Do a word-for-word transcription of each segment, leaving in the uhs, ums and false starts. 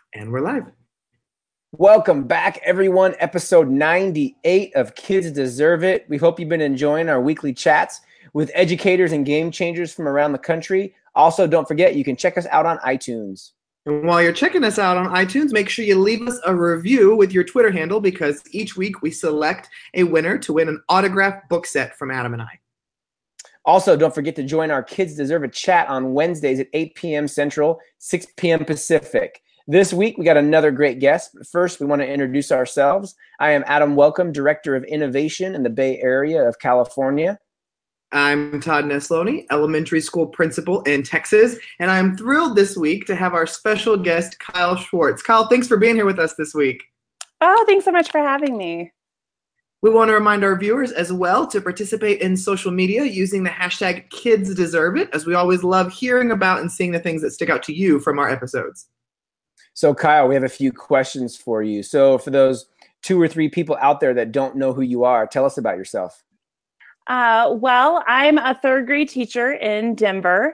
And we're live. Welcome back, everyone. Episode ninety-eight of Kids Deserve It. We hope you've been enjoying our weekly chats with educators and game changers from around the country. Also, don't forget, you can check us out on iTunes. And while you're checking us out on iTunes, make sure you leave us a review with your Twitter handle because each week we select a winner to win an autographed book set from Adam and I. Also, don't forget to join our Kids Deserve It chat on Wednesdays at eight p.m. Central, six p.m. Pacific. This week, we got another great guest. But first, we want to introduce ourselves. I am Adam Welcome, Director of Innovation in the Bay Area of California. I'm Todd Nesloni, Elementary School Principal in Texas, and I'm thrilled this week to have our special guest, Kyle Schwartz. Kyle, thanks for being here with us this week. Oh, thanks so much for having me. We want to remind our viewers as well to participate in social media using the hashtag Kids Deserve It, as we always love hearing about and seeing the things that stick out to you from our episodes. So, Kyle, we have a few questions for you. So for those two or three people out there that don't know who you are, tell us about yourself. Uh, well, I'm a third grade teacher in Denver,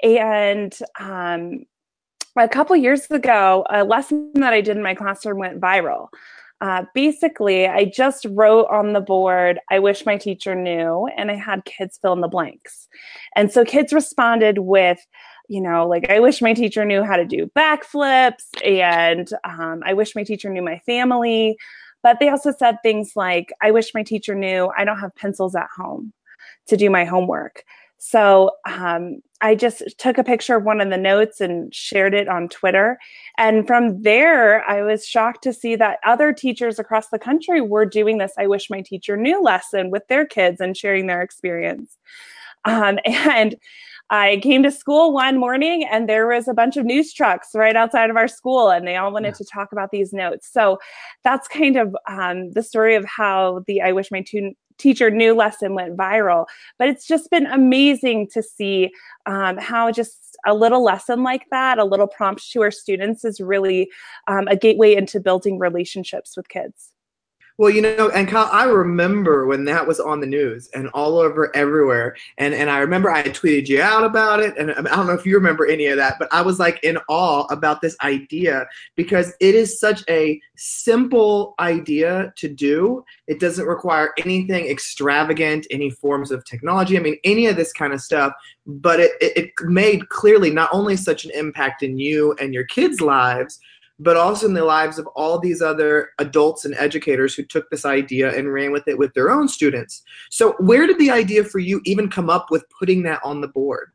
and um, a couple years ago, a lesson that I did in my classroom went viral. Uh, basically, I just wrote on the board, "I wish my teacher knew," and I had kids fill in the blanks. And so kids responded with, you know, like, "I wish my teacher knew how to do backflips," and um, "I wish my teacher knew my family." But they also said things like, "I wish my teacher knew I don't have pencils at home to do my homework." So um, I just took a picture of one of the notes and shared it on Twitter. And from there, I was shocked to see that other teachers across the country were doing this "I wish my teacher knew" lesson with their kids and sharing their experience. Um, and I came to school one morning and there was a bunch of news trucks right outside of our school, and they all wanted to talk about these notes. So that's kind of um, the story of how the "I wish my tu- teacher knew" lesson went viral. But it's just been amazing to see um, how just a little lesson like that, a little prompt to our students, is really um, a gateway into building relationships with kids. Well, you know, and Kyle, I remember when that was on the news and all over everywhere. And and I remember I tweeted you out about it. And I don't know if you remember any of that, but I was like in awe about this idea because it is such a simple idea to do. It doesn't require anything extravagant, any forms of technology. I mean, any of this kind of stuff. But it, it, it made clearly not only such an impact in you and your kids' lives, but also in the lives of all these other adults and educators who took this idea and ran with it with their own students. So where did the idea for you even come up with putting that on the board?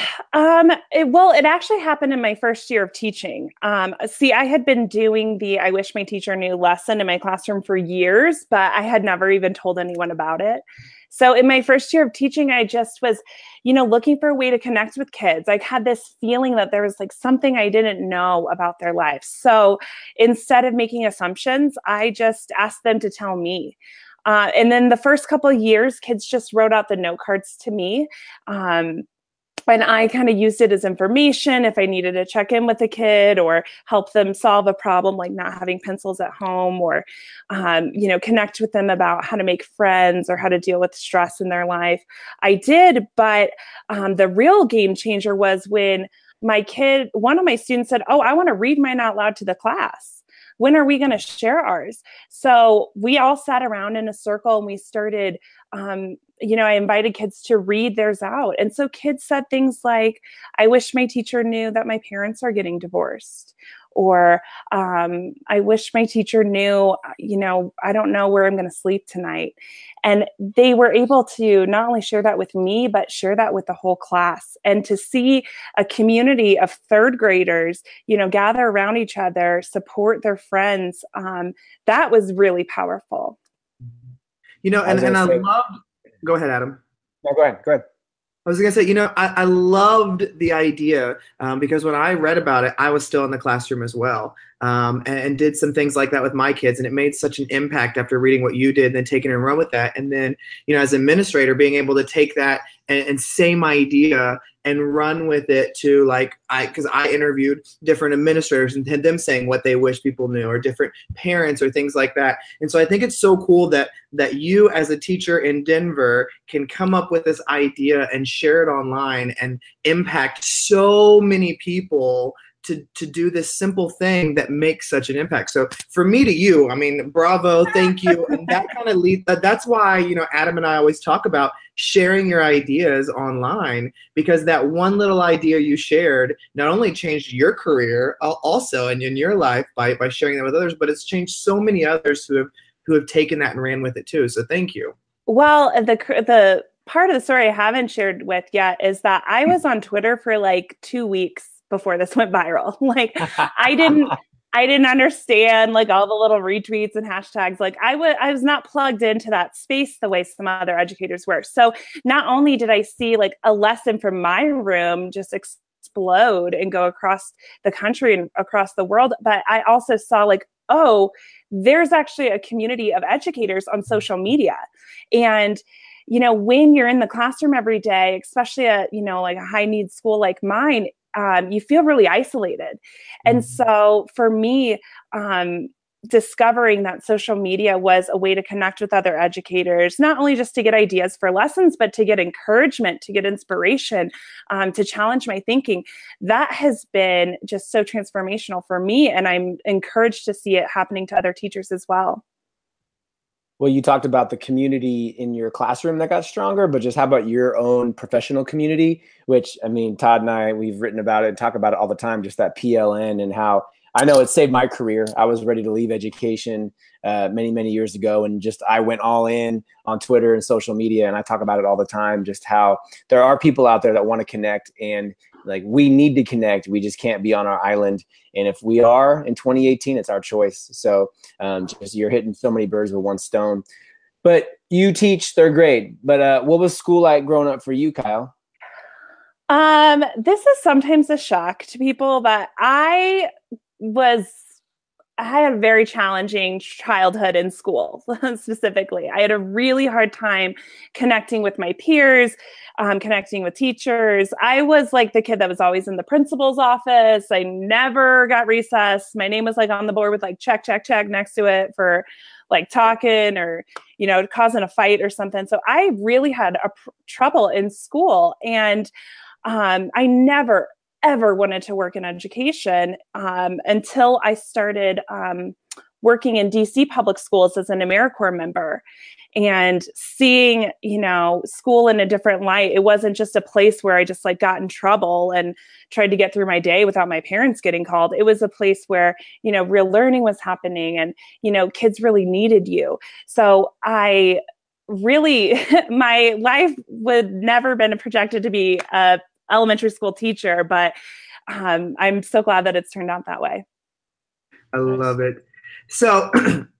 Um, it, well, it actually happened in my first year of teaching. Um, see, I had been doing the "I wish my teacher knew" lesson in my classroom for years, but I had never even told anyone about it. So in my first year of teaching, I just was, you know, looking for a way to connect with kids. I had this feeling that there was like something I didn't know about their lives. So instead of making assumptions, I just asked them to tell me. Uh, and then the first couple of years, kids just wrote out the note cards to me. Um, And I kind of used it as information if I needed to check in with a kid or help them solve a problem like not having pencils at home, or, um, you know, connect with them about how to make friends or how to deal with stress in their life. I did, but um, the real game changer was when my kid, one of my students said, "Oh, I want to read mine out loud to the class. When are we going to share ours?" So we all sat around in a circle and we started, um, you know, I invited kids to read theirs out. And so kids said things like, "I wish my teacher knew that my parents are getting divorced." Or, um, "I wish my teacher knew, you know, I don't know where I'm going to sleep tonight." And they were able to not only share that with me, but share that with the whole class. And to see a community of third graders, you know, gather around each other, support their friends, um, that was really powerful. You know, I and, was and gonna I say, loved, go ahead, Adam. no, go ahead, go ahead. I was going to say, you know, I, I loved the idea um, because when I read about it, I was still in the classroom as well, um, and, and did some things like that with my kids. And it made such an impact after reading what you did and then taking and run with that. And then, you know, as an administrator, being able to take that and, and same idea and run with it to like, I, because I interviewed different administrators and had them saying what they wish people knew, or different parents or things like that. And so I think it's so cool that that you as a teacher in Denver can come up with this idea and share it online and impact so many people to to do this simple thing that makes such an impact. So for me to you, I mean, bravo, thank you. And that kind of leads, that's why, you know, Adam and I always talk about sharing your ideas online, because that one little idea you shared not only changed your career also and in your life by, by sharing that with others, but it's changed so many others who have who have taken that and ran with it too. So thank you. Well, the the part of the story I haven't shared with yet is that I was on Twitter for like two weeks before this went viral. Like I didn't I didn't understand like all the little retweets and hashtags. Like I would I was not plugged into that space the way some other educators were. So not only did I see like a lesson from my room just explode and go across the country and across the world, but I also saw like, oh, there's actually a community of educators on social media. And, you know, when you're in the classroom every day, especially at, you know, like a high needs school like mine, um, you feel really isolated. And so for me, um, discovering that social media was a way to connect with other educators, not only just to get ideas for lessons, but to get encouragement, to get inspiration, um, to challenge my thinking. That has been just so transformational for me. And I'm encouraged to see it happening to other teachers as well. Well, you talked about the community in your classroom that got stronger, but just how about your own professional community, which, I mean, Todd and I, we've written about it and talk about it all the time, just that P L N and how I know it saved my career. I was ready to leave education uh, many, many years ago. And just, I went all in on Twitter and social media. And I talk about it all the time, just how there are people out there that want to connect, and like, we need to connect. We just can't be on our island. And if we are in twenty eighteen, it's our choice. So um, just, you're hitting so many birds with one stone. But you teach third grade. But uh, what was school like growing up for you, Kyle? Um, this is sometimes a shock to people, but I was, I had a very challenging childhood in school. Specifically, I had a really hard time connecting with my peers, um, connecting with teachers. I was like the kid that was always in the principal's office. I never got recess. My name was like on the board with like check, check, check next to it for like talking or, you know, causing a fight or something. So I really had a pr- trouble in school. And um, I never, ever wanted to work in education um, until I started um, working in D C public schools as an AmeriCorps member and seeing, you know, school in a different light. It wasn't just a place where I just like got in trouble and tried to get through my day without my parents getting called. It was a place where, you know, real learning was happening and, you know, kids really needed you. So I really, my life would never been projected to be a elementary school teacher, but um, I'm so glad that it's turned out that way. I love it. So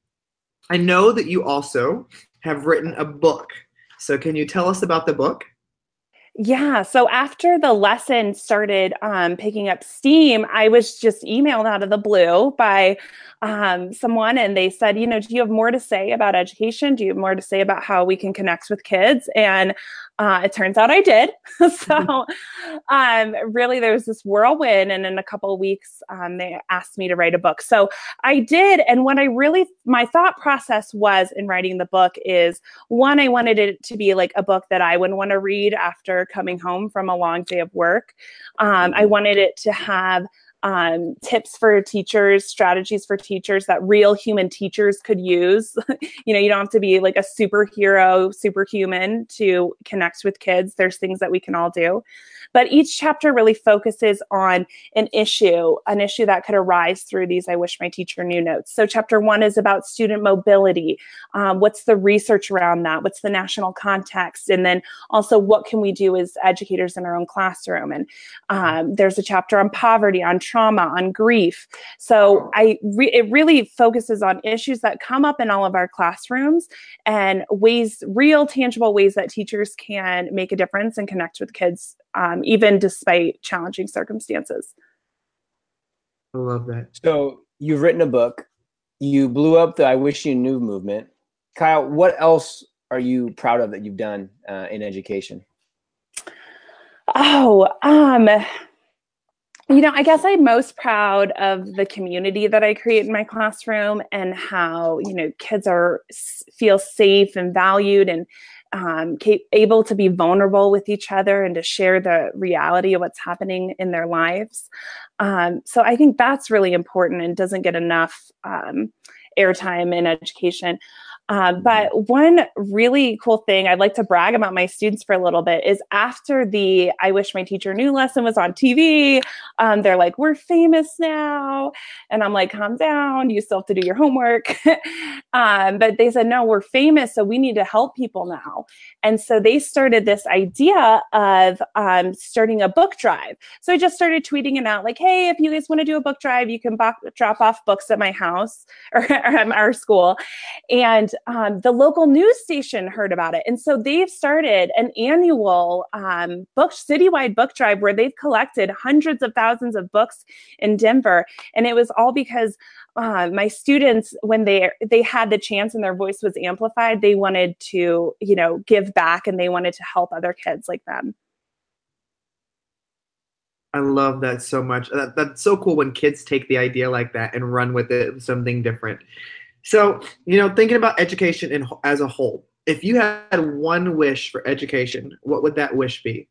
I know that you also have written a book. So can you tell us about the book? Yeah. So after the lesson started um, picking up steam, I was just emailed out of the blue by um, someone, and they said, you know, do you have more to say about education? Do you have more to say about how we can connect with kids? And uh, it turns out I did. So um, really, there was this whirlwind, and in a couple of weeks, um, they asked me to write a book. So I did. And what I really, my thought process was in writing the book is, one, I wanted it to be like a book that I would want to read after coming home from a long day of work. Um, I wanted it to have um, tips for teachers, strategies for teachers that real human teachers could use. You know, you don't have to be like a superhero, superhuman to connect with kids. There's things that we can all do. But each chapter really focuses on an issue, an issue that could arise through these I Wish My Teacher Knew notes. So chapter one is about student mobility. Um, what's the research around that? What's the national context? And then also, what can we do as educators in our own classroom? And um, there's a chapter on poverty, on trauma, on grief. So I re- it really focuses on issues that come up in all of our classrooms and ways, real tangible ways that teachers can make a difference and connect with kids, um, even despite challenging circumstances. I love that. So you've written a book. You blew up the I Wish You Knew movement. Kyle, what else are you proud of that you've done uh, in education? Oh, um, you know, I guess I'm most proud of the community that I create in my classroom and how, you know, kids are feel safe and valued and um, ca- able to be vulnerable with each other and to share the reality of what's happening in their lives. Um, so I think that's really important and doesn't get enough um, airtime in education. Um, but one really cool thing I'd like to brag about my students for a little bit is after the I Wish My Teacher Knew lesson was on T V, um, they're like, we're famous now. And I'm like, calm down, you still have to do your homework. um, but they said, no, we're famous, so we need to help people now. And so they started this idea of um, starting a book drive. So I just started tweeting it out like, hey, if you guys want to do a book drive, you can bo- drop off books at my house or, or at our school. And um, the local news station heard about it. And so they've started an annual um, book, citywide book drive where they've collected hundreds of thousands of books in Denver. And it was all because uh, my students, when they they had the chance and their voice was amplified, they wanted to, you know, give back and they wanted to help other kids like them. I love that so much. That, that's so cool when kids take the idea like that and run with it, something different. So, you know, thinking about education in, as a whole, if you had one wish for education, what would that wish be?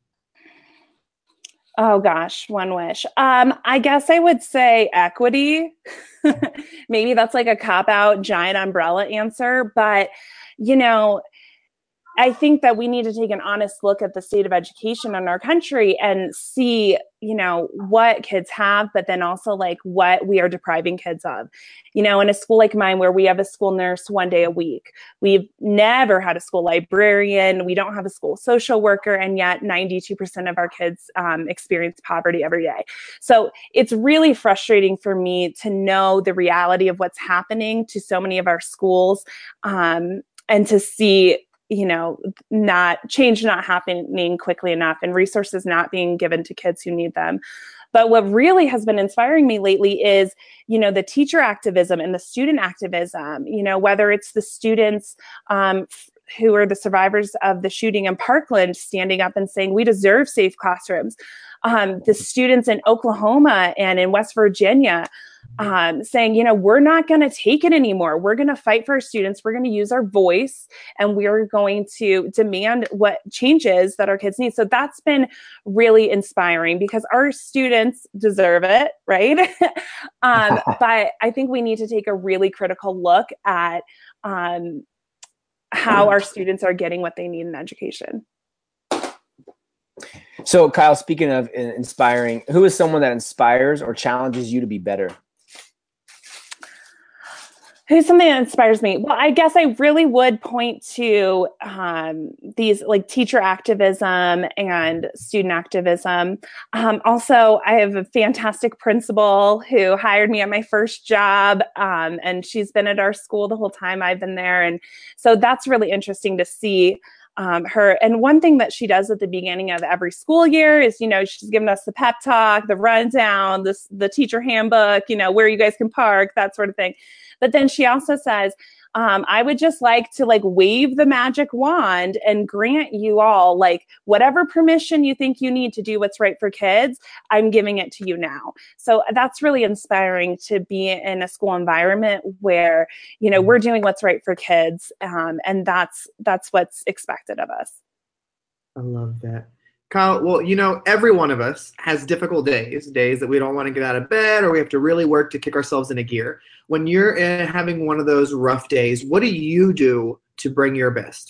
Oh gosh, one wish. Um, I guess I would say equity. Maybe that's like a cop out giant umbrella answer, but you know, I think that we need to take an honest look at the state of education in our country and see, you know, what kids have, but then also like what we are depriving kids of. You know, in a school like mine where we have a school nurse one day a week, we've never had a school librarian, we don't have a school social worker, and yet ninety-two percent of our kids um, experience poverty every day. So it's really frustrating for me to know the reality of what's happening to so many of our schools um, and to see you know, not change not happening quickly enough and resources not being given to kids who need them. But what really has been inspiring me lately is, you know, the teacher activism and the student activism, you know, whether it's the students um, who are the survivors of the shooting in Parkland standing up and saying, we deserve safe classrooms. Um, the students in Oklahoma and in West Virginia um, saying, you know, we're not going to take it anymore. We're going to fight for our students. We're going to use our voice and we're going to demand what changes that our kids need. So that's been really inspiring because our students deserve it, right? um, but I think we need to take a really critical look at um, how our students are getting what they need in education. So, Kyle, speaking of inspiring, who is someone that inspires or challenges you to be better? Who's something that inspires me? Well, I guess I really would point to um, these like teacher activism and student activism. Um, also, I have a fantastic principal who hired me at my first job, um, and she's been at our school the whole time I've been there. And so that's really interesting to see um, her. And one thing that she does at the beginning of every school year is, you know, she's giving us the pep talk, the rundown, this, the teacher handbook, you know, where you guys can park, that sort of thing. But then she also says, um, I would just like to like wave the magic wand and grant you all like whatever permission you think you need to do what's right for kids, I'm giving it to you now. So that's really inspiring to be in a school environment where, you know, we're doing what's right for kids. Um, and that's, that's what's expected of us. I love that. Kyle, well, you know, every one of us has difficult days, days that we don't want to get out of bed or we have to really work to kick ourselves into gear. When you're in, having one of those rough days, what do you do to bring your best?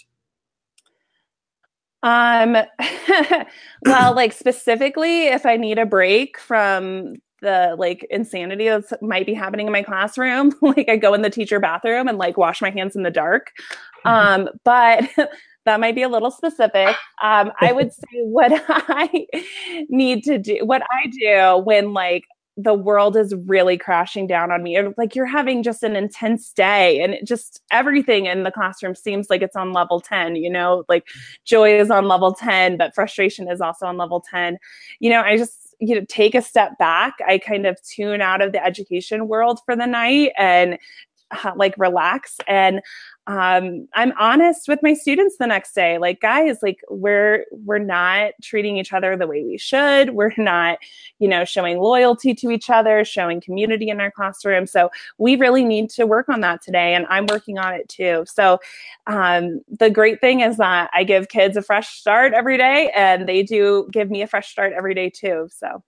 Um, well, like specifically, if I need a break from the like insanity that might be happening in my classroom, like I go in the teacher bathroom and like wash my hands in the dark. Um, but that might be a little specific. Um, I would say what I need to do, what I do when like the world is really crashing down on me, or like you're having just an intense day and it just everything in the classroom seems like it's on level ten, you know, like joy is on level ten, but frustration is also on level ten. You know, I just, you know, take a step back. I kind of tune out of the education world for the night and uh, like relax. And um, I'm honest with my students the next day. Like, guys, like we're we're not treating each other the way we should. We're not, you know, showing loyalty to each other, showing community in our classroom. So we really need to work on that today, and I'm working on it too. So um, the great thing is that I give kids a fresh start every day, and they do give me a fresh start every day too. So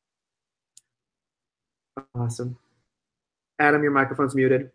awesome. Adam, your microphone's muted.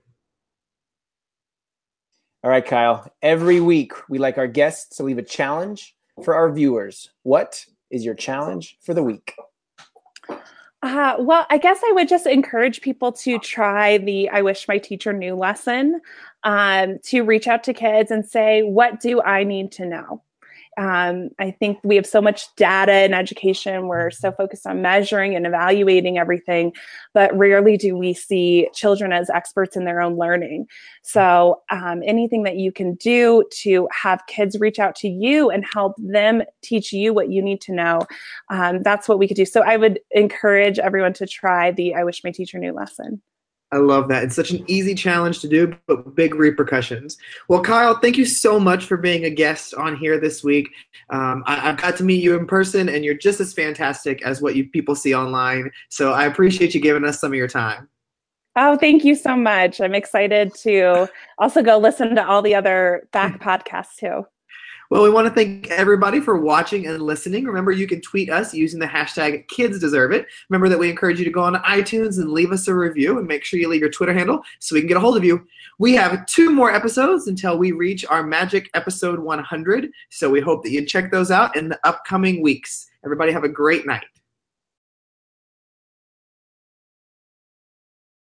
All right, Kyle. Every week, we like our guests to leave a challenge for our viewers. What is your challenge for the week? Uh, well, I guess I would just encourage people to try the I Wish My Teacher Knew lesson, um, to reach out to kids and say, what do I need to know? Um, I think we have so much data in education. We're so focused on measuring and evaluating everything, but rarely do we see children as experts in their own learning. So um, anything that you can do to have kids reach out to you and help them teach you what you need to know, um, that's what we could do. So I would encourage everyone to try the I Wish My Teacher Knew lesson. I love that. It's such an easy challenge to do, but big repercussions. Well, Kyle, thank you so much for being a guest on here this week. Um, I, I've got to meet you in person, and you're just as fantastic as what you people see online. So I appreciate you giving us some of your time. Oh, thank you so much. I'm excited to also go listen to all the other back podcasts too. Well, we want to thank everybody for watching and listening. Remember, you can tweet us using the hashtag Kids Deserve It. Remember that we encourage you to go on iTunes and leave us a review, and make sure you leave your Twitter handle so we can get a hold of you. We have two more episodes until we reach our magic episode one hundred. So we hope that you check those out in the upcoming weeks. Everybody have a great night.